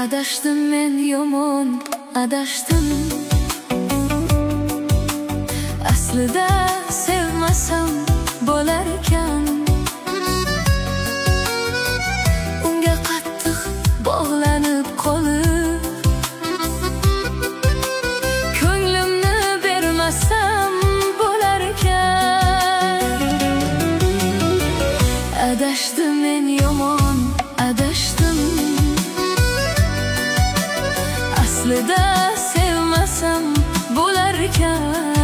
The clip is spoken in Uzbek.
Adashdim men yomon, adashdim. Aslida sevmasam bo'larkan. Unga qattiq bog'lanib qolib, ko'nglimni bermasam bo'larkan. Adashdim men yomon, adashdim. Aslida sevmasam bo'larkan.